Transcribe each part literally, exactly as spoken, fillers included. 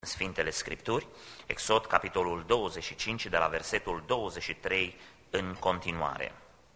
Sfintele Scripturi, Exod, capitolul douăzeci și cinci, de la versetul douăzeci și trei în continuare.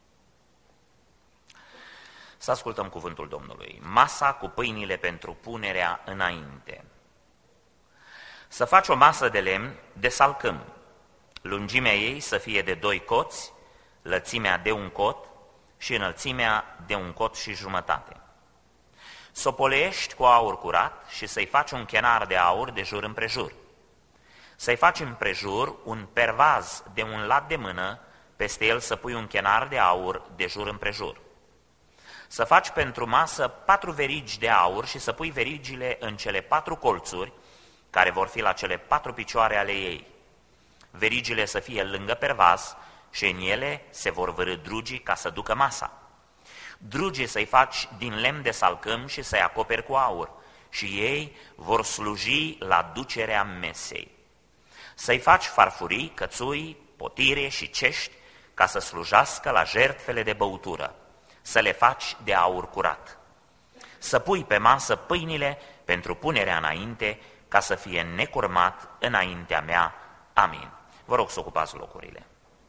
Să ascultăm cuvântul Domnului. Masa cu pâinile pentru punerea înainte. Să faci o masă de lemn de salcâm, lungimea ei să fie de doi coți, lățimea de un cot și înălțimea de un cot și jumătate. Să o poleiești cu aur curat și să-i faci un chenar de aur de jur împrejur. Să-i faci împrejur un pervaz de un lat de mână, peste el să pui un chenar de aur de jur împrejur. Să faci pentru masă patru verigi de aur și să pui verigile în cele patru colțuri, care vor fi la cele patru picioare ale ei. Verigile să fie lângă pervaz și în ele se vor vărî drugii ca să ducă masa. Drugii să-i faci din lemn de salcâm și să-i acoperi cu aur și ei vor sluji la ducerea mesei. Să-i faci farfurii, cățui, potire și cești ca să slujească la jertfele de băutură. Să le faci de aur curat. Să pui pe masă pâinile pentru punerea înainte, ca să fie necurmat înaintea mea. Amin. Vă rog să ocupați locurile.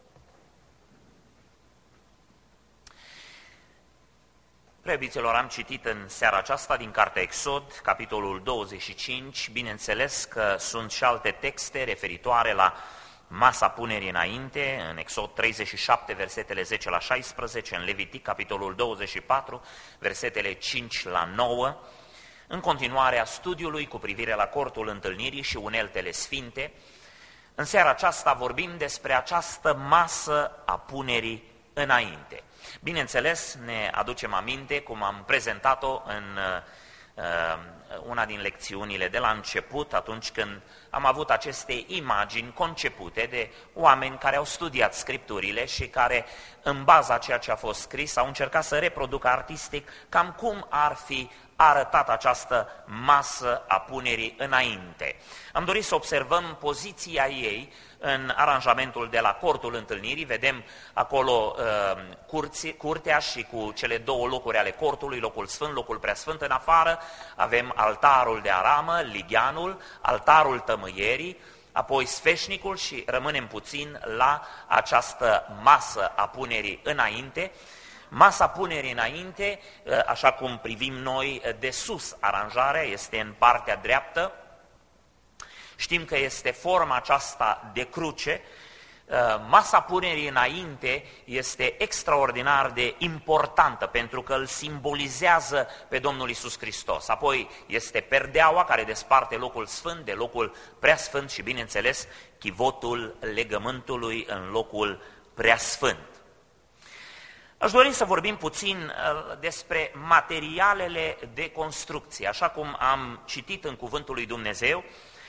Preobiților, am citit în seara aceasta din cartea Exod, capitolul douăzeci și cinci, bineînțeles că sunt și alte texte referitoare la masa punerii înainte, în Exod treizeci și șapte, versetele zece la șaisprezece, în Levitic, capitolul douăzeci și patru, versetele cinci la nouă, în continuarea studiului cu privire la cortul întâlnirii și uneltele sfinte. În seara aceasta vorbim despre această masă a punerii înainte. Bineînțeles, ne aducem aminte cum am prezentat-o în uh, una din lecțiunile de la început, atunci când am avut aceste imagini concepute de oameni care au studiat Scripturile și care, în baza ceea ce a fost scris, au încercat să reproducă artistic cam cum ar fi arătat această masă a punerii înainte. Am dorit să observăm poziția ei în aranjamentul de la cortul întâlnirii. Vedem acolo uh, curți, curtea și cu cele două locuri ale cortului, locul sfânt, locul preasfânt în afară. Avem altarul de aramă, ligheanul, altarul tămâierii, apoi sfeșnicul și rămânem puțin la această masă a punerii înainte. Masa punerii înainte, așa cum privim noi de sus aranjarea, este în partea dreaptă. Știm că este forma aceasta de cruce. Masa punerii înainte este extraordinar de importantă pentru că îl simbolizează pe Domnul Iisus Hristos. Apoi este perdeaua care desparte locul sfânt de locul preasfânt și, bineînțeles, chivotul legământului în locul preasfânt. Aș dori să vorbim puțin despre materialele de construcție. Așa cum am citit în Cuvântul lui Dumnezeu,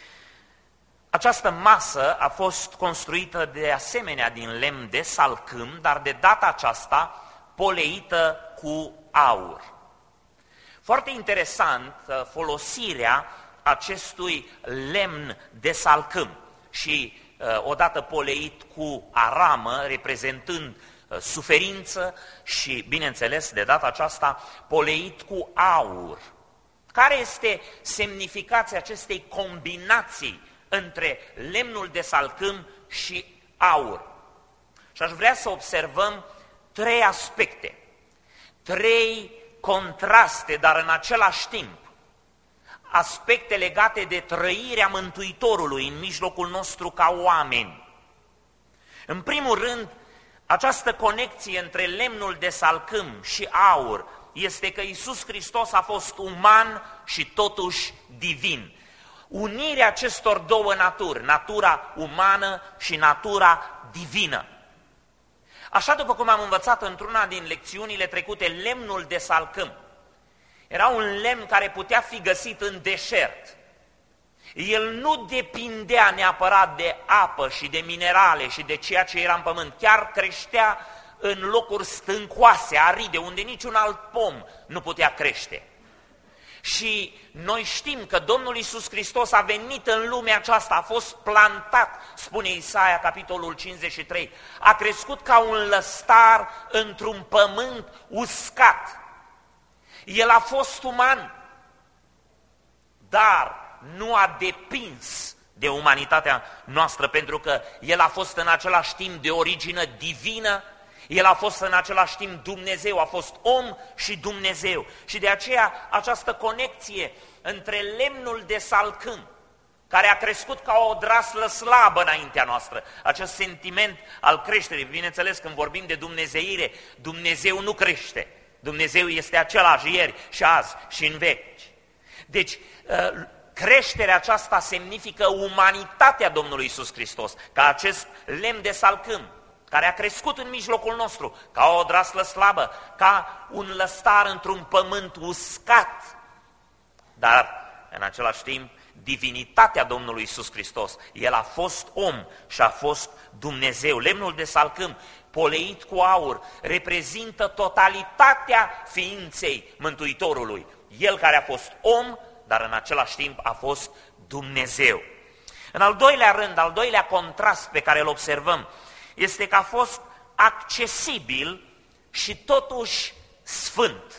această masă a fost construită de asemenea din lemn de salcâm, dar de data aceasta poleită cu aur. Foarte interesant folosirea acestui lemn de salcâm și odată poleit cu aramă, reprezentând suferință și, bineînțeles, de data aceasta poleit cu aur. Care este semnificația acestei combinații între lemnul de salcâm și aur? Și aș vrea să observăm trei aspecte, trei contraste, dar în același timp aspecte legate de trăirea Mântuitorului în mijlocul nostru ca oameni. În primul rând, această conexie între lemnul de salcâm și aur este că Iisus Hristos a fost uman și totuși divin. Unirea acestor două naturi, natura umană și natura divină. Așa după cum am învățat într-una din lecțiunile trecute, lemnul de salcâm era un lemn care putea fi găsit în deșert. El nu depindea neapărat de apă și de minerale și de ceea ce era în pământ, chiar creștea în locuri stâncoase, aride, unde niciun alt pom nu putea crește. Și noi știm că Domnul Iisus Hristos a venit în lumea aceasta, a fost plantat, spune Isaia, capitolul cincizeci și trei, a crescut ca un lăstar într-un pământ uscat. El a fost uman, dar nu a depins de umanitatea noastră, pentru că El a fost în același timp de origine divină, El a fost în același timp Dumnezeu, a fost om și Dumnezeu. Și de aceea această conexie între lemnul de salcâm, care a crescut ca o odraslă slabă înaintea noastră, acest sentiment al creșterii. Bineînțeles, când vorbim de dumnezeire, Dumnezeu nu crește. Dumnezeu este același ieri și azi și în veci. Deci, creșterea aceasta semnifică umanitatea Domnului Iisus Hristos, ca acest lemn de salcâm, care a crescut în mijlocul nostru, ca o odraslă slabă, ca un lăstar într-un pământ uscat. Dar, în același timp, divinitatea Domnului Iisus Hristos, El a fost om și a fost Dumnezeu. Lemnul de salcâm, poleit cu aur, reprezintă totalitatea ființei Mântuitorului. El care a fost om, dar în același timp a fost Dumnezeu. În al doilea rând, al doilea contrast pe care îl observăm, este că a fost accesibil și totuși sfânt.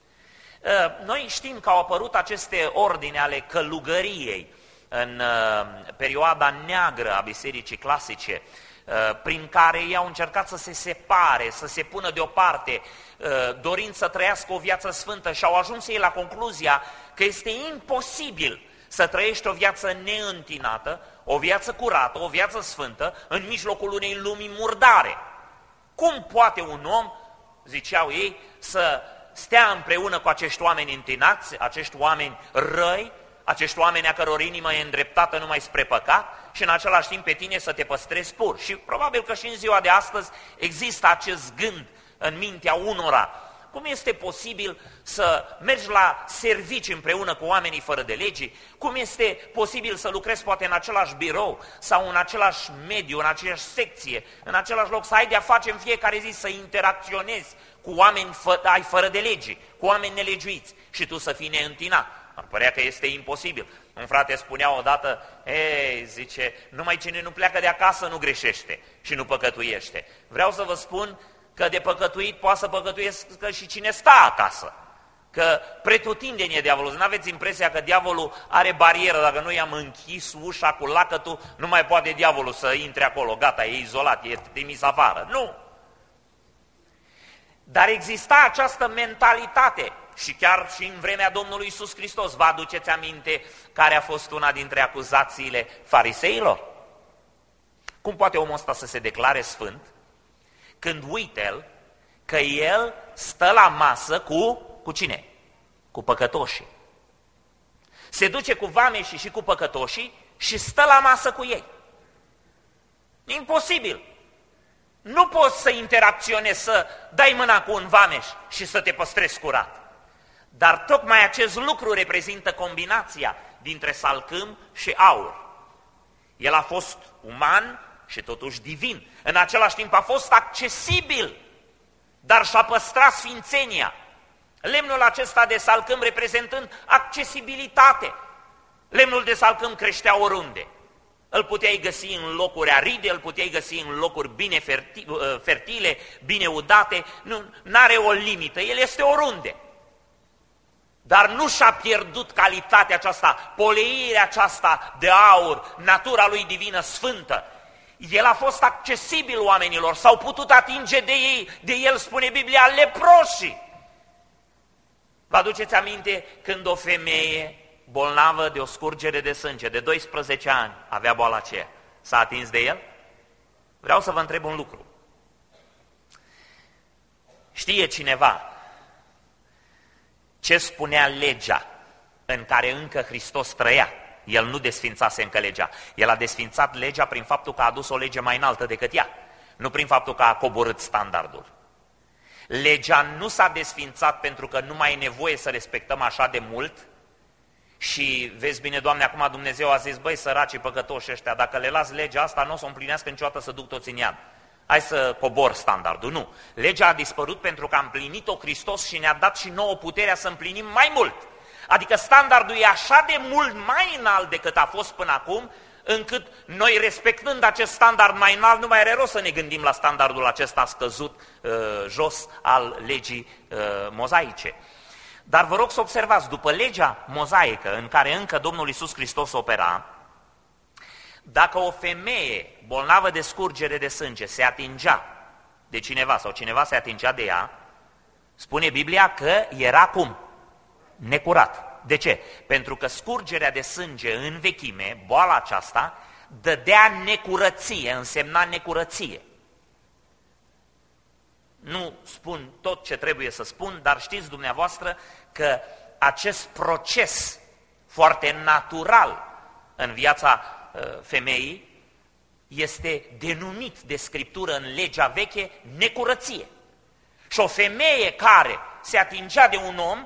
Noi știm că au apărut aceste ordine ale călugăriei în perioada neagră a bisericii clasice, prin care ei au încercat să se separe, să se pună deoparte, dorind să trăiască o viață sfântă, și au ajuns ei la concluzia că este imposibil să trăiești o viață neîntinată, o viață curată, o viață sfântă, în mijlocul unei lumii murdare. Cum poate un om, ziceau ei, să stea împreună cu acești oameni întinați, acești oameni răi, acești oameni a căror inimă e îndreptată numai spre păcat, și în același timp pe tine să te păstrezi pur? Și probabil că și în ziua de astăzi există acest gând în mintea unora. Cum este posibil să mergi la servici împreună cu oamenii fără de legi? Cum este posibil să lucrezi poate în același birou sau în același mediu, în aceeași secție, în același loc, să ai de-a face în fiecare zi, să interacționezi cu oameni fă, ai fără de legi, cu oameni nelegiuiți, și tu să fii neîntinat? Ar părea că este imposibil. Un frate spunea odată, ei, zice, numai cine nu pleacă de acasă nu greșește și nu păcătuiește. Vreau să vă spun că de păcătuit poate să păcătuiască și cine stă acasă. Că pretutindeni e diavolul. Nu aveți impresia că diavolul are barieră, dacă noi am închis ușa cu lacătul, nu mai poate diavolul să intre acolo, gata, e izolat, e trimis afară. Nu! Dar exista această mentalitate și chiar și în vremea Domnului Iisus Hristos. Vă aduceți aminte care a fost una dintre acuzațiile fariseilor? Cum poate omul ăsta să se declare sfânt când uită el că el stă la masă cu, cu cine? Cu păcătoșii. Se duce cu vameșii și cu păcătoșii și stă la masă cu ei. Imposibil. Nu poți să interacționezi, să dai mâna cu un vameș și să te păstrezi curat. Dar tocmai acest lucru reprezintă combinația dintre salcâm și aur. El a fost uman și totuși divin. În același timp a fost accesibil, dar și-a păstrat sfințenia. Lemnul acesta de salcâm reprezentând accesibilitate. Lemnul de salcâm creștea oriunde. Îl puteai găsi în locuri aride, îl puteai găsi în locuri bine fertile, bine udate, nu are o limită, el este oriunde. Dar nu și-a pierdut calitatea aceasta, poleirea aceasta de aur, natura lui divină sfântă. El a fost accesibil oamenilor, s-au putut atinge de ei, de el, spune Biblia, leproșii. Vă aduceți aminte când o femeie bolnavă de o scurgere de sânge, de doisprezece ani, avea boala aceea, s-a atins de el? Vreau să vă întreb un lucru. Știe cineva ce spunea legea în care încă Hristos trăia? El nu desfințase încă legea. El a desfințat legea prin faptul că a adus o lege mai înaltă decât ea, nu prin faptul că a coborât standardul. Legea nu s-a desfințat pentru că nu mai e nevoie să respectăm așa de mult. Și vezi bine, Doamne, acum Dumnezeu a zis, băi, săracii păcătoși ăștia, dacă le las legea asta, nu o să o împlinească niciodată, să duc toți în iad. Hai să cobor standardul. Nu. Legea a dispărut pentru că a împlinit-o Hristos și ne-a dat și nouă puterea să împlinim mai mult. Adică standardul e așa de mult mai înalt decât a fost până acum, încât noi, respectând acest standard mai înalt, nu mai are rost să ne gândim la standardul acesta scăzut uh, jos al legii uh, mozaice. Dar vă rog să observați, după legea mozaică în care încă Domnul Iisus Hristos opera, Dacă o femeie bolnavă de scurgere de sânge se atingea de cineva sau cineva se atingea de ea, spune Biblia că era cum? Necurat. De ce? Pentru că scurgerea de sânge în vechime, boala aceasta, dădea necurăție, însemna necurăție. Nu spun tot ce trebuie să spun, dar știți dumneavoastră că acest proces foarte natural în viața uh, femeii este denumit de Scriptură în legea veche necurăție. Și o femeie care se atingea de un om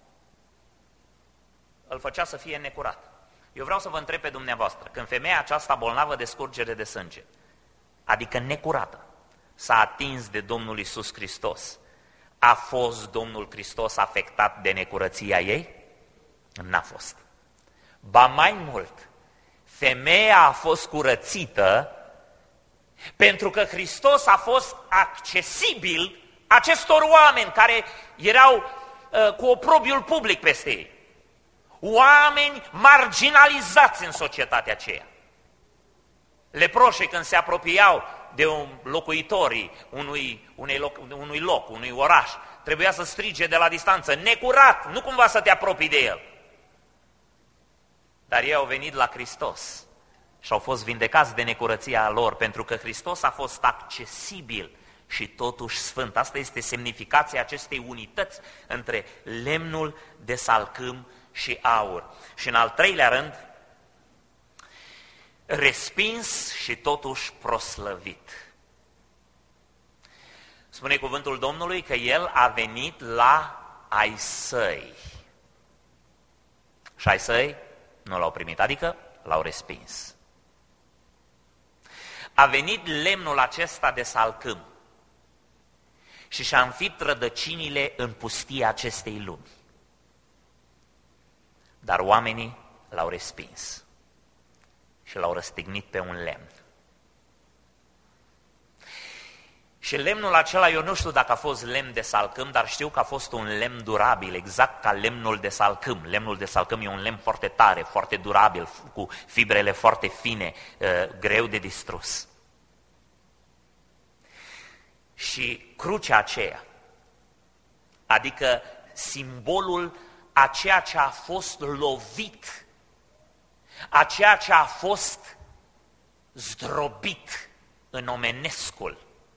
îl făcea să fie necurat. Eu vreau să vă întreb pe dumneavoastră, când femeia aceasta bolnavă de scurgere de sânge, adică necurată, s-a atins de Domnul Iisus Hristos, a fost Domnul Hristos afectat de necurăția ei? N-a fost. Ba mai mult, femeia a fost curățită pentru că Hristos a fost accesibil acestor oameni care erau uh, cu oprobiul public peste ei. Oameni marginalizați în societatea aceea. Leproșii când se apropiau de un locuitorii unui, unui, loc, unui loc, unui oraș, trebuia să strige de la distanță, necurat, nu cumva să te apropii de el. Dar ei au venit la Hristos și au fost vindecați de necurăția lor, pentru că Hristos a fost accesibil și totuși sfânt. Asta este semnificația acestei unități între lemnul de salcâm și aur. Și în al treilea rând, respins și totuși proslăvit. Spune cuvântul Domnului că El a venit la ai săi. Și ai săi nu l-au primit, adică l-au respins. A venit lemnul acesta de salcâm și și-a înfipt rădăcinile în pustia acestei lumi. Dar oamenii l-au respins și l-au răstignit pe un lemn. Și lemnul acela, eu nu știu dacă a fost lemn de salcâm, dar știu că a fost un lemn durabil, exact ca lemnul de salcâm. Lemnul de salcâm e un lemn foarte tare, foarte durabil, cu fibrele foarte fine, greu de distrus. Și crucea aceea, adică simbolul a ceea ce a fost lovit, a ceea ce a fost zdrobit în omenescul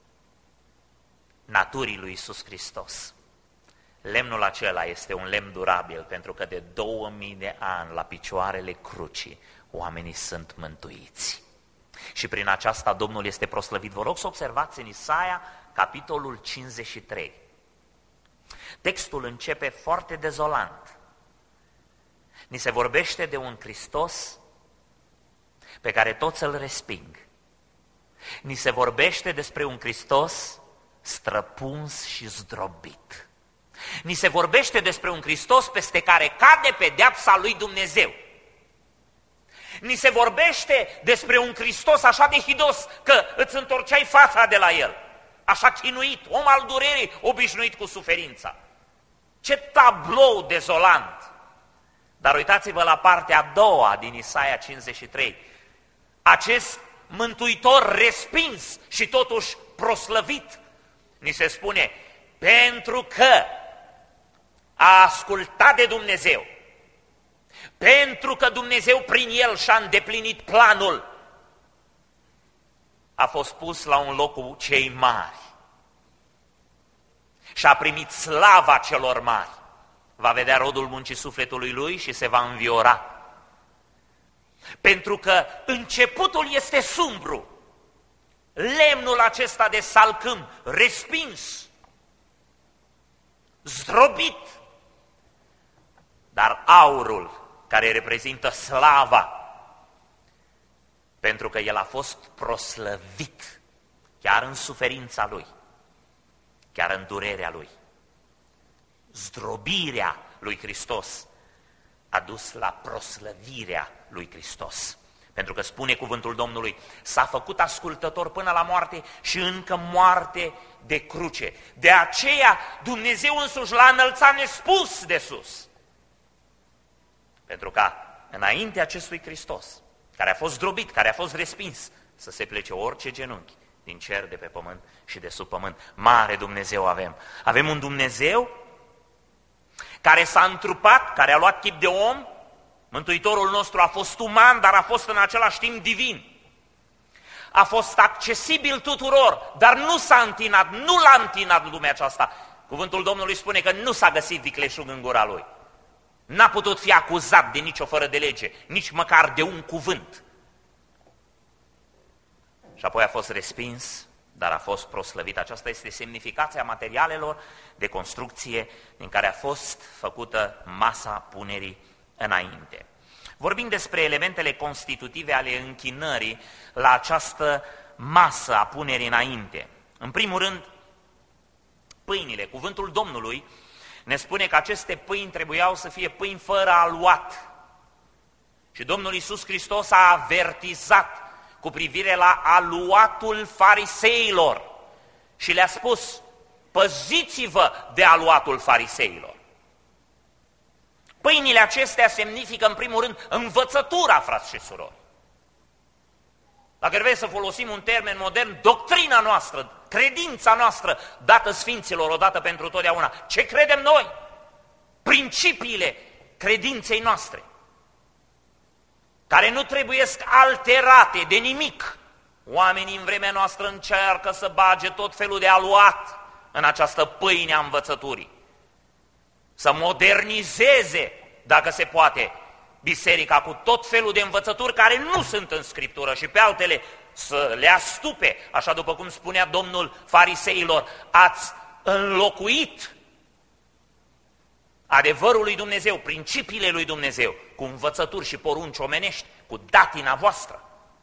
naturii lui Iisus Hristos. Lemnul acela este un lemn durabil, pentru că de două mii de ani la picioarele crucii oamenii sunt mântuiți. Și prin aceasta Domnul este proslăvit. Vă rog să observați în Isaia, capitolul cincizeci și trei. Textul începe foarte dezolant. Ni se vorbește de un Hristos pe care toți îl resping. Ni se vorbește despre un Hristos străpuns și zdrobit. Ni se vorbește despre un Hristos peste care cade pedeapsa lui Dumnezeu. Ni se vorbește despre un Hristos așa de hidos că îți întorceai fața de la El, așa chinuit, om al durerii, obișnuit cu suferința. Ce tablou dezolant! Dar uitați-vă la partea a doua din Isaia cincizeci și trei. Acest mântuitor respins și totuși proslăvit, ni se spune, pentru că a ascultat de Dumnezeu, pentru că Dumnezeu prin El și-a îndeplinit planul, a fost pus la un loc cu cei mari și a primit slava celor mari. Va vedea rodul muncii sufletului lui și se va înviora. Pentru că începutul este sumbru, lemnul acesta de salcâm, respins, zdrobit, dar aurul care reprezintă slava, pentru că el a fost proslăvit, chiar în suferința lui, chiar în durerea lui. Zdrobirea lui Hristos a dus la proslăvirea lui Hristos. Pentru că spune cuvântul Domnului, s-a făcut ascultător până la moarte și încă moarte de cruce. De aceea Dumnezeu însuși l-a înălțat nespus de sus. Pentru că înainte acestui Hristos care a fost zdrobit, care a fost respins, să se plece orice genunchi din cer, de pe pământ și de sub pământ. Mare Dumnezeu avem. Avem un Dumnezeu care s-a întrupat, care a luat chip de om. Mântuitorul nostru a fost uman, dar a fost în același timp divin. A fost accesibil tuturor, dar nu s-a întinat, nu l-a întinat lumea aceasta. Cuvântul Domnului spune că nu s-a găsit vicleșug în gura lui. N-a putut fi acuzat de nicio fără de lege, nici măcar de un cuvânt. Și apoi a fost respins, dar a fost proslăvit. Aceasta este semnificația materialelor de construcție din care a fost făcută masa punerii înainte. Vorbim despre elementele constitutive ale închinării la această masă a punerii înainte. În primul rând, pâinile. Cuvântul Domnului ne spune că aceste pâini trebuiau să fie pâini fără aluat. Și Domnul Iisus Hristos a avertizat cu privire la aluatul fariseilor și le-a spus: păziți-vă de aluatul fariseilor. Pâinile acestea semnifică, în primul rând, învățătura, frați și surori. Dacă vrei să folosim un termen modern, doctrina noastră, credința noastră, dată Sfinților odată pentru totdeauna. Ce credem noi? Principiile credinței noastre, care nu trebuiesc alterate de nimic. Oamenii în vremea noastră încearcă să bage tot felul de aluat în această pâine a învățăturii. Să modernizeze, dacă se poate, biserica cu tot felul de învățături care nu sunt în Scriptură și pe altele să le astupe, așa după cum spunea Domnul fariseilor: ați înlocuit adevărul lui Dumnezeu, principiile lui Dumnezeu, cu învățături și porunci omenești, cu datina voastră.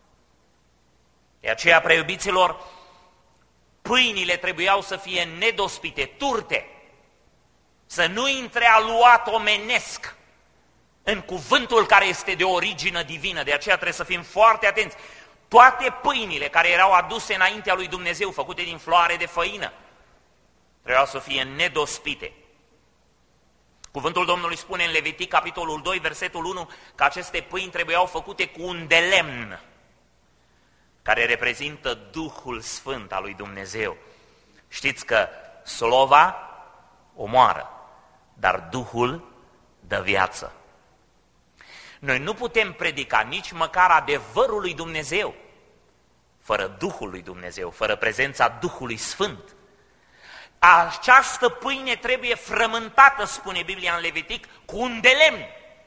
De aceea, preiubiților, pâinile trebuiau să fie nedospite, turte, să nu intre aluat omenesc în cuvântul care este de origine divină. De aceea trebuie să fim foarte atenți. Toate pâinile care erau aduse înaintea lui Dumnezeu, făcute din floare de făină, trebuiau să fie nedospite. Cuvântul Domnului spune în Levitic, capitolul doi, versetul unu, că aceste pâini trebuiau făcute cu un de lemn, care reprezintă Duhul Sfânt al lui Dumnezeu. Știți că slova omoară, dar Duhul dă viață. Noi nu putem predica nici măcar adevărul lui Dumnezeu fără Duhul lui Dumnezeu, fără prezența Duhului Sfânt. Această pâine trebuie frământată, spune Biblia în Levitic, cu un de lemn.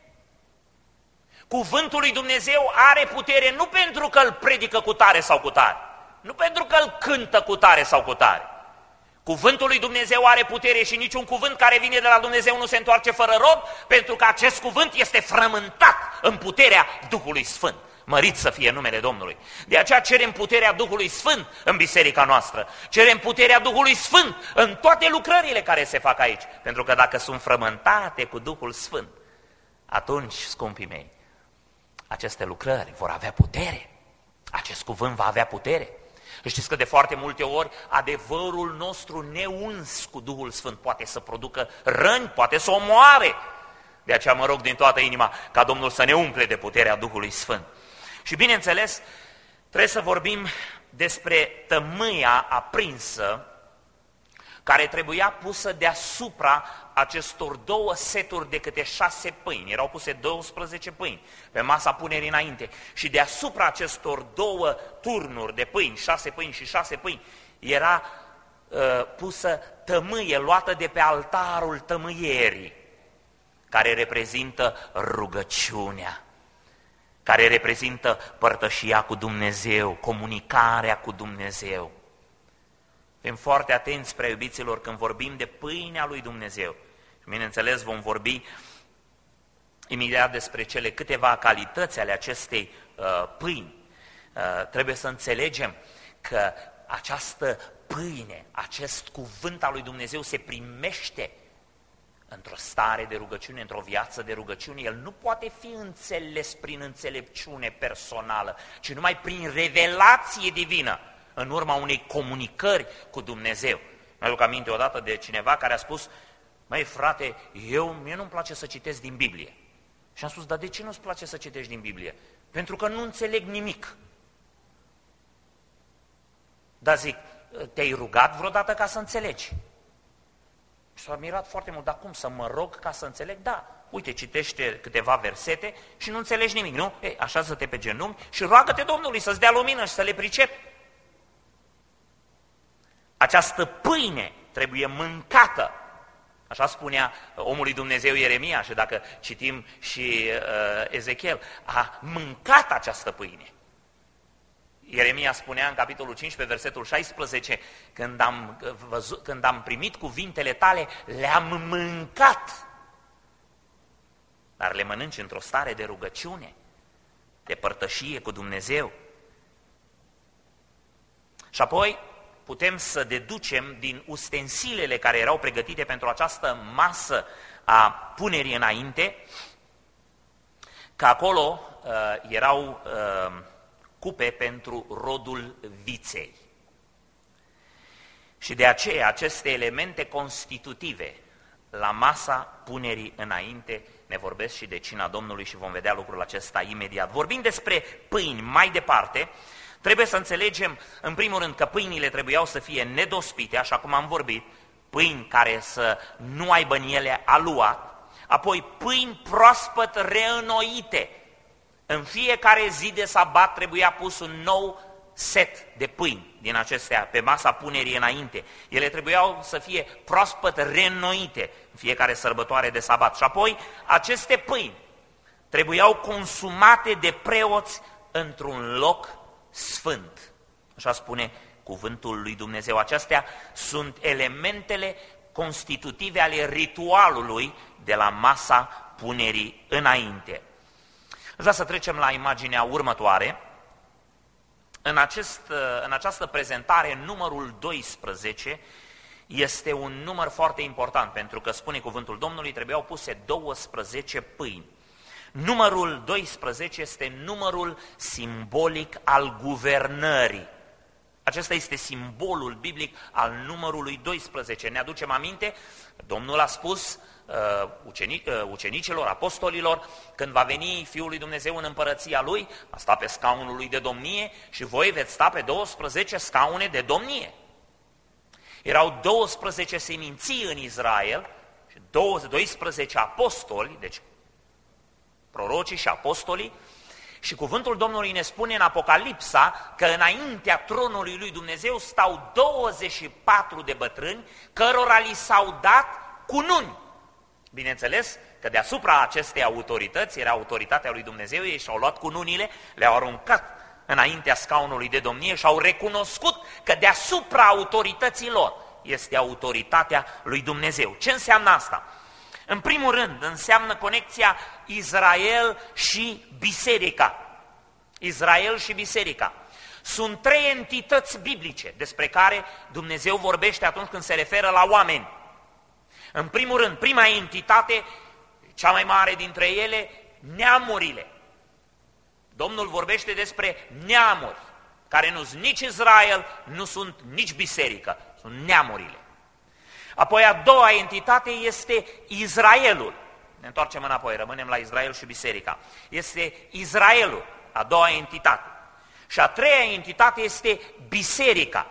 Cuvântul lui Dumnezeu are putere nu pentru că îl predică cu tare sau cu tare, nu pentru că îl cântă cu tare sau cu tare. Cuvântul lui Dumnezeu are putere și niciun cuvânt care vine de la Dumnezeu nu se întoarce fără rod, pentru că acest cuvânt este frământat în puterea Duhului Sfânt. Mărit să fie numele Domnului. De aceea cerem puterea Duhului Sfânt în biserica noastră, cerem puterea Duhului Sfânt în toate lucrările care se fac aici, pentru că dacă sunt frământate cu Duhul Sfânt, atunci, scumpii mei, aceste lucrări vor avea putere, acest cuvânt va avea putere. Știți că de foarte multe ori adevărul nostru neuns cu Duhul Sfânt poate să producă răni, poate să omoare. De aceea mă rog din toată inima ca Domnul să ne umple de puterea Duhului Sfânt. Și bineînțeles, trebuie să vorbim despre tămâia aprinsă care trebuia pusă deasupra acestor două seturi de câte șase pâini. Erau puse douăsprezece pâini pe masa punerii înainte. Și deasupra acestor două turnuri de pâini, șase pâini și șase pâini, era uh, pusă tămâie luată de pe altarul tămâierii, care reprezintă rugăciunea, care reprezintă părtășia cu Dumnezeu, comunicarea cu Dumnezeu. Fim foarte atenți, prea iubiților, când vorbim de pâinea lui Dumnezeu. Și bineînțeles vom vorbi imediat despre cele câteva calități ale acestei uh, pâini. Uh, trebuie să înțelegem că această pâine, acest cuvânt al lui Dumnezeu se primește într-o stare de rugăciune, într-o viață de rugăciune. El nu poate fi înțeles prin înțelepciune personală, ci numai prin revelație divină, în urma unei comunicări cu Dumnezeu. Mă aduc aminte odată de cineva care a spus: măi frate, eu, mie nu-mi place să citesc din Biblie. Și am spus: dar de ce nu-ți place să citești din Biblie? Pentru că nu înțeleg nimic. Dar zic, te-ai rugat vreodată ca să înțelegi? Și s-a mirat foarte mult, dar cum să mă rog ca să înțeleg? Da, uite, citește câteva versete și nu înțelegi nimic, nu? Ei, așează-te pe genunchi și roagă-te Domnului să-ți dea lumină și să le pricepi. Această pâine trebuie mâncată. Așa spunea omul lui Dumnezeu Ieremia și dacă citim și uh, Ezechiel, a mâncat această pâine. Ieremia spunea în capitolul cincisprezece, versetul șaisprezece, când am, văzut, când am primit cuvintele tale, le-am mâncat. Dar le mănânci într-o stare de rugăciune, de părtășie cu Dumnezeu. Și apoi putem să deducem din ustensilele care erau pregătite pentru această masă a punerii înainte, că acolo uh, erau uh, cupe pentru rodul viței. Și de aceea aceste elemente constitutive la masa punerii înainte ne vorbesc și de cina Domnului și vom vedea lucrul acesta imediat. Vorbind despre pâini mai departe, trebuie să înțelegem în primul rând că pâinile trebuiau să fie nedospite, așa cum am vorbit, pâini care să nu aibă în ele aluat, apoi pâini proaspăt reînnoite. În fiecare zi de sabat trebuia pus un nou set de pâini din acestea pe masa punerii înainte. Ele trebuiau să fie proaspăt reînnoite în fiecare sărbătoare de sabat. Și apoi aceste pâini trebuiau consumate de preoți într-un loc sfânt. Așa spune cuvântul lui Dumnezeu. Acestea sunt elementele constitutive ale ritualului de la masa punerii înainte. Vreau să trecem la imaginea următoare. În, acest, în această prezentare, numărul doisprezece este un număr foarte important, pentru că, spune cuvântul Domnului, trebuiau puse douăsprezece pâini. Numărul doisprezece este numărul simbolic al guvernării. Acesta este simbolul biblic al numărului doisprezece. Ne aducem aminte? Domnul a spus uh, ucenic, uh, ucenicilor, apostolilor, când va veni Fiul lui Dumnezeu în împărăția Lui, va sta pe scaunul Lui de domnie și voi veți sta pe douăsprezece scaune de domnie. Erau douăsprezece seminții în Israel și doisprezece apostoli, deci prorocii și apostolii, și cuvântul Domnului ne spune în Apocalipsa că înaintea tronului lui Dumnezeu stau douăzeci și patru de bătrâni cărora li s-au dat cununi. Bineînțeles că deasupra acestei autorități, era autoritatea lui Dumnezeu, ei și-au luat cununile, le-au aruncat înaintea scaunului de domnie și au recunoscut că deasupra autorității lor este autoritatea lui Dumnezeu. Ce înseamnă asta? În primul rând, înseamnă conexia Israel și biserica. Israel și biserica. Sunt trei entități biblice despre care Dumnezeu vorbește atunci când se referă la oameni. În primul rând, prima entitate, cea mai mare dintre ele, neamurile. Domnul vorbește despre neamuri, care nu sunt nici Israel, nu sunt nici biserică, sunt neamurile. Apoi a doua entitate este Israelul. Ne întoarcem înapoi, rămânem la Israel și biserica. Este Israelul, a doua entitate. Și a treia entitate este biserica.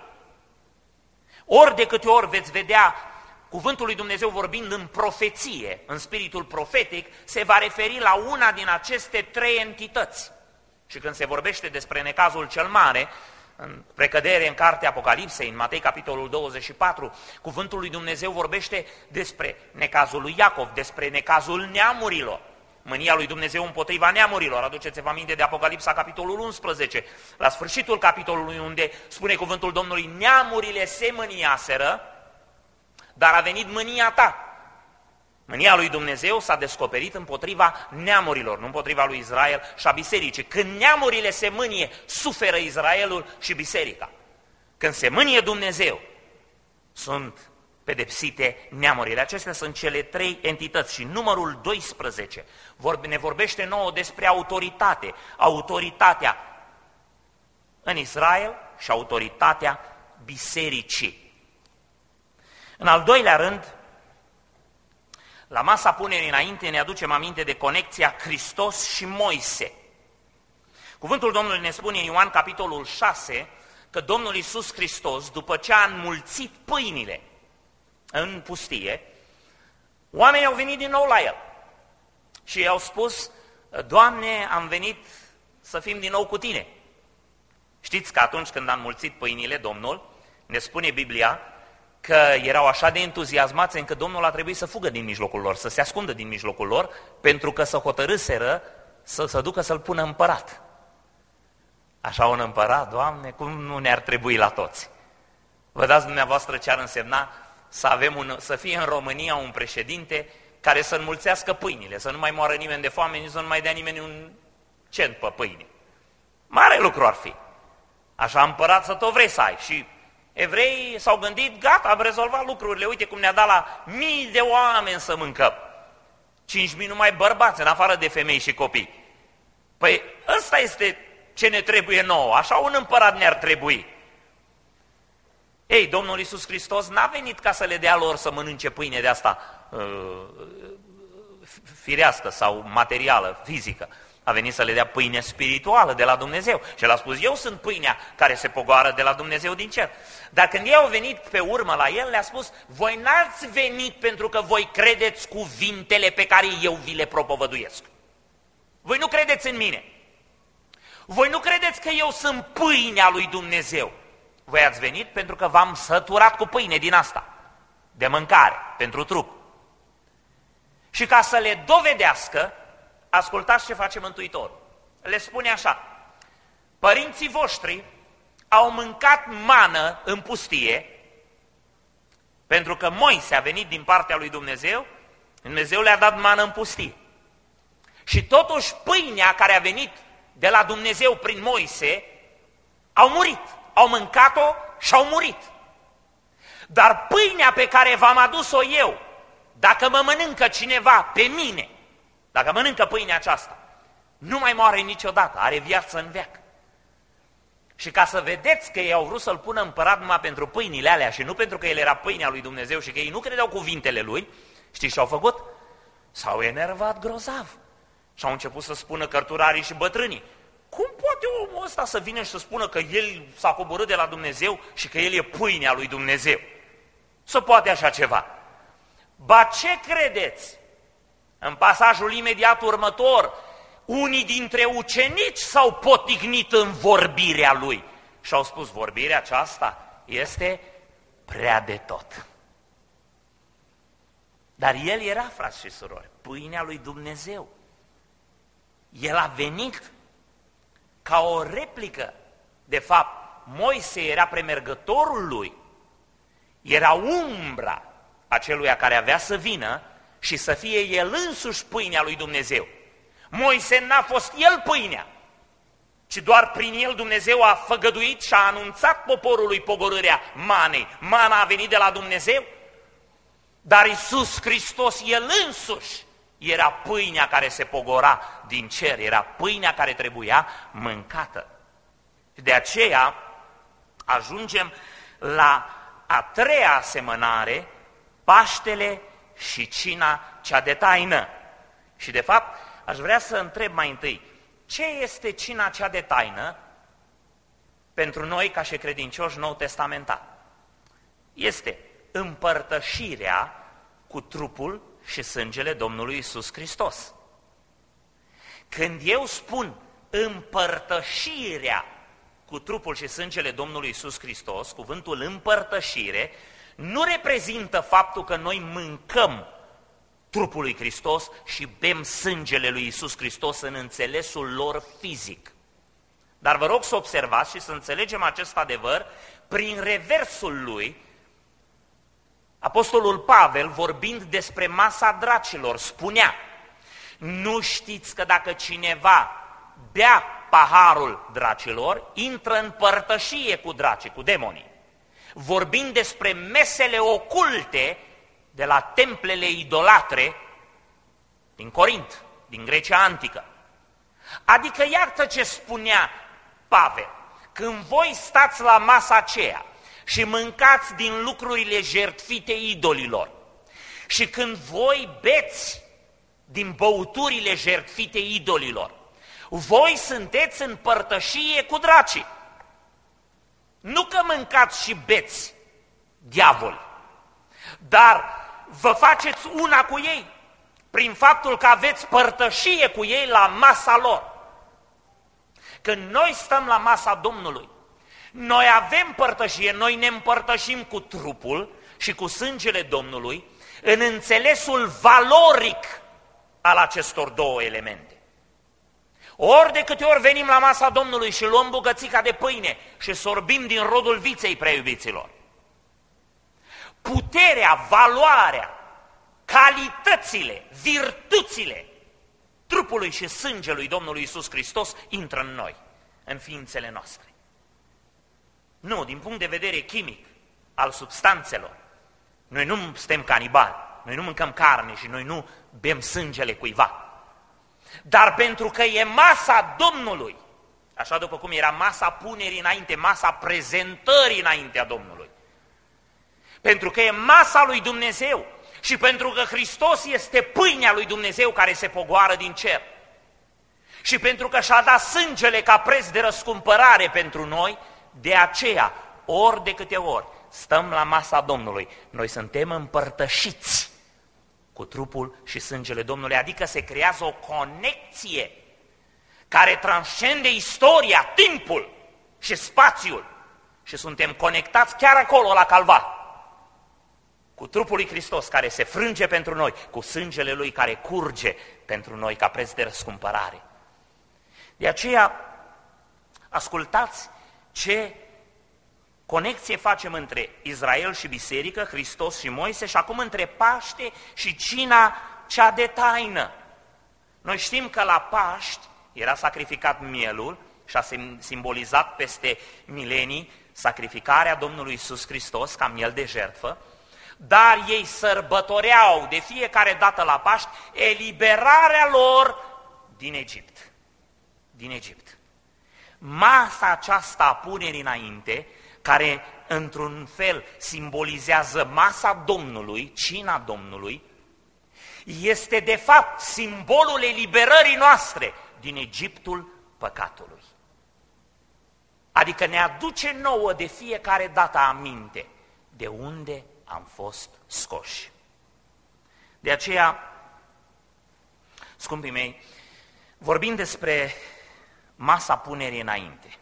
Ori de câte ori veți vedea cuvântul lui Dumnezeu vorbind în profeție, în spiritul profetic, se va referi la una din aceste trei entități. Și când se vorbește despre necazul cel mare, în precădere în cartea Apocalipsei, în Matei capitolul douăzeci și patru, cuvântul lui Dumnezeu vorbește despre necazul lui Iacov, despre necazul neamurilor. Mânia lui Dumnezeu împotriva neamurilor. Aduceți-vă aminte de Apocalipsa capitolul unsprezece, la sfârșitul capitolului unde spune cuvântul Domnului, neamurile se mâniaseră, dar a venit mânia ta. Mânia lui Dumnezeu s-a descoperit împotriva neamurilor, nu împotriva lui Israel și a bisericii. Când neamurile se mânie, suferă Israelul și biserica. Când se mânie Dumnezeu, sunt pedepsite neamurile. Acestea sunt cele trei entități și numărul doisprezece ne vorbește nouă despre autoritate. Autoritatea în Israel și autoritatea bisericii. În al doilea rând, la masa punerii înainte ne aducem aminte de conexia Hristos și Moise. Cuvântul Domnului ne spune în Ioan capitolul șase că Domnul Iisus Hristos, după ce a înmulțit pâinile în pustie, oamenii au venit din nou la El și i-au spus: Doamne, am venit să fim din nou cu Tine. Știți că atunci când a înmulțit pâinile, Domnul, ne spune Biblia că erau așa de entuziasmați încât Domnul a trebuit să fugă din mijlocul lor, să se ascundă din mijlocul lor, pentru că să hotărâseră să se ducă să-L pună împărat. Așa un împărat, Doamne, cum nu ne-ar trebui la toți? Vă dați dumneavoastră ce ar însemna să, avem un, să fie în România un președinte care să înmulțească pâinile, să nu mai moară nimeni de foame, nici să nu mai dea nimeni un cent pe pâine. Mare lucru ar fi. Așa împărat să tot vrei să ai. Și evreii s-au gândit, gata, am rezolvat lucrurile, uite cum ne-a dat la mii de oameni să mâncăm. Cinci mii numai bărbați, în afară de femei și copii. Păi ăsta este ce ne trebuie nouă, așa un împărat ne-ar trebui. Ei, Domnul Iisus Hristos n-a venit ca să le dea lor să mănânce pâine de asta uh, firească sau materială, fizică. A venit să le dea pâine spirituală de la Dumnezeu. Și El a spus, eu sunt pâinea care se pogoară de la Dumnezeu din cer. Dar când ei au venit pe urmă la El, le-a spus, voi n-ați venit pentru că voi credeți cuvintele pe care eu vi le propovăduiesc. Voi nu credeți în mine. Voi nu credeți că eu sunt pâinea lui Dumnezeu. Voi ați venit pentru că v-am săturat cu pâine din asta, de mâncare, pentru trup. Și ca să le dovedească, ascultați ce face Mântuitorul. Le spune așa, părinții voștri au mâncat mană în pustie, pentru că Moise a venit din partea lui Dumnezeu, Dumnezeu le-a dat mană în pustie. Și totuși pâinea care a venit de la Dumnezeu prin Moise, au murit, au mâncat-o și au murit. Dar pâinea pe care v-am adus-o eu, dacă mă mănâncă cineva pe mine, dacă mănâncă pâinea aceasta, nu mai moare niciodată, are viață în veac. Și ca să vedeți că ei au vrut să-L pună împărat numai pentru pâinile alea și nu pentru că El era pâinea lui Dumnezeu și că ei nu credeau cuvintele Lui, știți ce au făcut? S-au enervat grozav. Și au început să spună cărturarii și bătrânii, cum poate omul ăsta să vină și să spună că el s-a coborât de la Dumnezeu și că el e pâinea lui Dumnezeu? Să poate așa ceva. Ba ce credeți? În pasajul imediat următor, unii dintre ucenici s-au potignit în vorbirea lui și au spus, vorbirea aceasta este prea de tot. Dar el era, frați și surori, pâinea lui Dumnezeu. El a venit ca o replică. De fapt, Moise era premergătorul lui, era umbra aceluia care avea să vină și să fie el însuși pâinea lui Dumnezeu. Moise n-a fost el pâinea, ci doar prin el Dumnezeu a făgăduit și a anunțat poporului pogorârea manei. Mana a venit de la Dumnezeu, dar Iisus Hristos, el însuși, era pâinea care se pogora din cer, era pâinea care trebuia mâncată. De aceea ajungem la a treia asemănare, Paștele și cina cea de taină. Și de fapt aș vrea să întreb mai întâi, ce este cina cea de taină pentru noi ca și credincioși nou-testamentari? Este împărtășirea cu trupul și sângele Domnului Iisus Hristos. Când eu spun împărtășirea cu trupul și sângele Domnului Iisus Hristos, cuvântul împărtășire nu reprezintă faptul că noi mâncăm trupul lui Hristos și bem sângele lui Iisus Hristos în înțelesul lor fizic. Dar vă rog să observați și să înțelegem acest adevăr prin reversul lui. Apostolul Pavel, vorbind despre masa dracilor, spunea, nu știți că dacă cineva bea paharul dracilor, intră în părtășie cu dracii, cu demonii. Vorbind despre mesele oculte de la templele idolatre din Corint, din Grecia antică. Adică iată ce spunea Pavel, când voi stați la masa aceea și mâncați din lucrurile jertfite idolilor și când voi beți din băuturile jertfite idolilor, Voi sunteți în părtășie cu dracii. Nu că mâncați și beți diavoli, dar vă faceți una cu ei prin faptul că aveți părtășie cu ei la masa lor. Când noi stăm la masa Domnului, noi avem părtășie, noi ne împărtășim cu trupul și cu sângele Domnului în înțelesul valoric al acestor două elemente. Ori de câte ori venim la masa Domnului și luăm bucățica de pâine și sorbim din rodul viței, preiubiților, puterea, valoarea, calitățile, virtuțile trupului și sângelui Domnului Iisus Hristos intră în noi, în ființele noastre. Nu, din punct de vedere chimic, al substanțelor, noi nu suntem canibali, noi nu mâncăm carne și noi nu bem sângele cuiva. Dar pentru că e masa Domnului, așa după cum era masa punerii înainte, masa prezentării înaintea Domnului, pentru că e masa lui Dumnezeu și pentru că Hristos este pâinea lui Dumnezeu care se pogoară din cer și pentru că și-a dat sângele ca preț de răscumpărare pentru noi, de aceea, ori de câte ori stăm la masa Domnului, noi suntem împărtășiți cu trupul și sângele Domnului, adică se creează o conexie care transcende istoria, timpul și spațiul și suntem conectați chiar acolo la Calvar cu trupul lui Hristos care se frânge pentru noi, cu sângele Lui care curge pentru noi ca preț de răscumpărare. De aceea, ascultați ce conexie facem între Israel și biserică, Hristos și Moise și acum între Paște și cina cea de taină. Noi știm că la Paști era sacrificat mielul și a simbolizat peste milenii sacrificarea Domnului Iisus Hristos ca miel de jertfă, dar ei sărbătoreau de fiecare dată la Paști eliberarea lor din Egipt. Din Egipt. Masa aceasta a punerii înainte, care într-un fel simbolizează masa Domnului, cina Domnului, este de fapt simbolul eliberării noastre din Egiptul păcatului. Adică ne aduce nouă de fiecare dată aminte de unde am fost scoși. De aceea, scumpii mei, vorbim despre masa punerii înainte.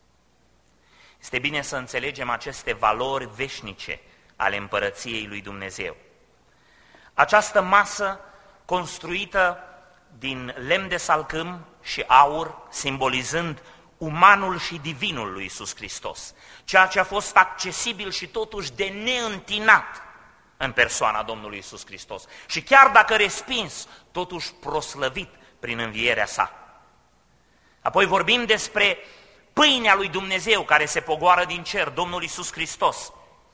Este bine să înțelegem aceste valori veșnice ale împărăției lui Dumnezeu. Această masă construită din lemn de salcâm și aur, simbolizând umanul și divinul lui Iisus Hristos, ceea ce a fost accesibil și totuși de neîntinat în persoana Domnului Iisus Hristos și chiar dacă respins, totuși proslăvit prin învierea sa. Apoi vorbim despre pâinea lui Dumnezeu care se pogoară din cer, Domnul Iisus Hristos,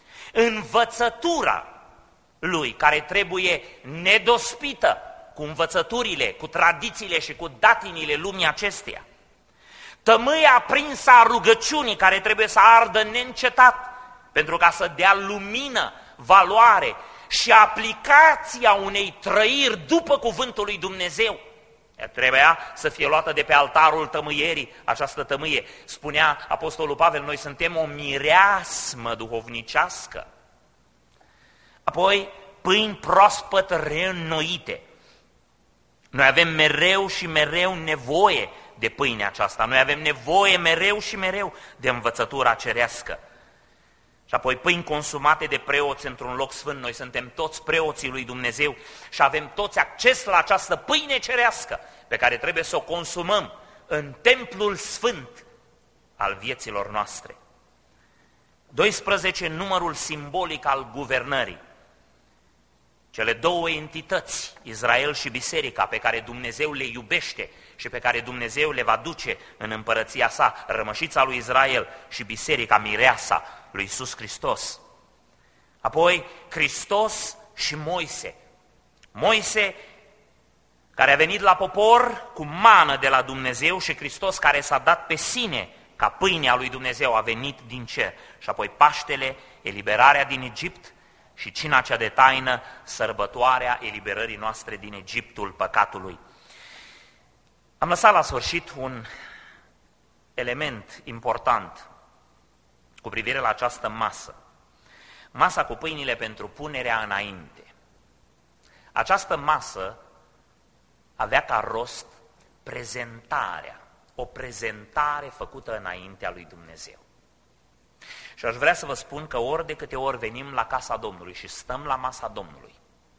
învățătura Lui care trebuie nedospită cu învățăturile, cu tradițiile și cu datinile lumii acesteia, tămâia aprinsă a rugăciunii care trebuie să ardă neîncetat pentru ca să dea lumină, valoare și aplicația unei trăiri după cuvântul lui Dumnezeu. Ea trebuia să fie luată de pe altarul tămâierii, această tămâie. Spunea Apostolul Pavel, noi suntem o mireasmă duhovnicească. Apoi, pâini proaspăt reînnoite. Noi avem mereu și mereu nevoie de pâinea aceasta. Noi avem nevoie mereu și mereu de învățătura cerească. Și apoi pâini consumate de preoți într-un loc sfânt. Noi suntem toți preoții lui Dumnezeu și avem toți acces la această pâine cerească pe care trebuie să o consumăm în templul sfânt al vieților noastre. doisprezece, numărul simbolic al guvernării. Cele două entități, Israel și biserica, pe care Dumnezeu le iubește și pe care Dumnezeu le va duce în împărăția sa, rămășița lui Israel și biserica mireasa lui Iisus Hristos. Apoi Hristos și Moise. Moise care a venit la popor cu mană de la Dumnezeu și Hristos care s-a dat pe sine ca pâinea lui Dumnezeu a venit din cer. Și apoi Paștele, eliberarea din Egipt și cina cea de taină, sărbătoarea eliberării noastre din Egiptul păcatului. Am lăsat la sfârșit un element important cu privire la această masă. Masa cu pâinile pentru punerea înainte. Această masă avea ca rost prezentarea, o prezentare făcută înaintea lui Dumnezeu. Și aș vrea să vă spun că ori de câte ori venim la casa Domnului și stăm la masa Domnului,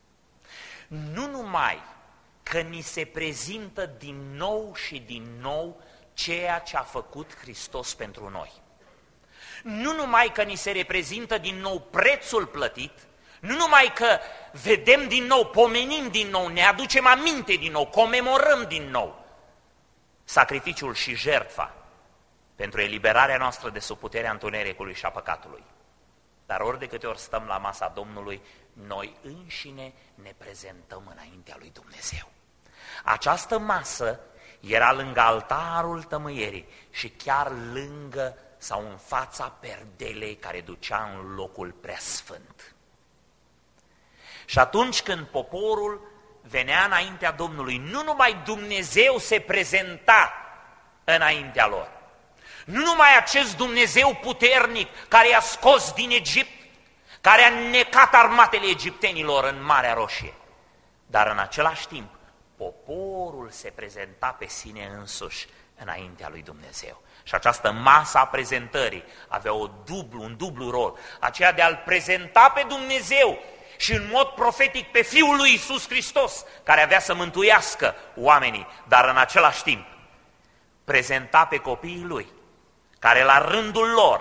nu numai că ni se prezintă din nou și din nou ceea ce a făcut Hristos pentru noi, nu numai că ni se reprezintă din nou prețul plătit, nu numai că vedem din nou, pomenim din nou, ne aducem aminte din nou, comemorăm din nou sacrificiul și jertfa pentru eliberarea noastră de sub puterea întunericului și a păcatului. Dar ori de câte ori stăm la masa Domnului, noi înșine ne prezentăm înaintea lui Dumnezeu. Această masă era lângă altarul tămâierii și chiar lângă sau în fața perdelei care ducea în locul preasfânt. Și atunci când poporul venea înaintea Domnului, nu numai Dumnezeu se prezenta înaintea lor, nu numai acest Dumnezeu puternic care i-a scos din Egipt, care a înnecat armatele egiptenilor în Marea Roșie, dar în același timp poporul se prezenta pe sine însuși înaintea lui Dumnezeu. Și această masă a prezentării avea o dublu, un dublu rol, aceea de a-L prezenta pe Dumnezeu și în mod profetic pe Fiul lui Iisus Hristos, care avea să mântuiască oamenii, dar în același timp prezenta pe copiii Lui, care la rândul lor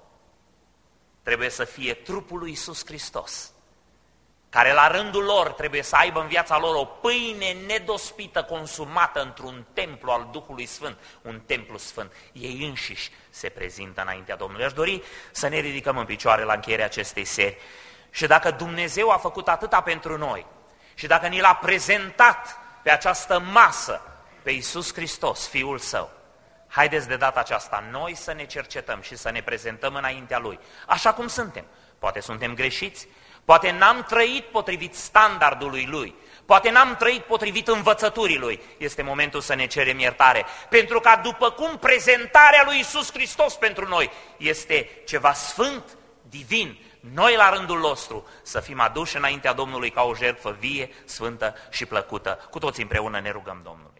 trebuie să fie trupul lui Iisus Hristos, care la rândul lor trebuie să aibă în viața lor o pâine nedospită, consumată într-un templu al Duhului Sfânt, un templu sfânt. Ei înșiși se prezintă înaintea Domnului. Aș dori să ne ridicăm în picioare la încheierea acestei seri. Și dacă Dumnezeu a făcut atâta pentru noi și dacă ni l-a prezentat pe această masă pe Iisus Hristos, Fiul Său, haideți de data aceasta noi să ne cercetăm și să ne prezentăm înaintea Lui, așa cum suntem. Poate suntem greșiți, poate n-am trăit potrivit standardului Lui, poate n-am trăit potrivit învățăturii Lui. Este momentul să ne cerem iertare, pentru că după cum prezentarea lui Iisus Hristos pentru noi este ceva sfânt, divin, noi la rândul nostru să fim aduși înaintea Domnului ca o jertfă vie, sfântă și plăcută. Cu toți împreună ne rugăm Domnul.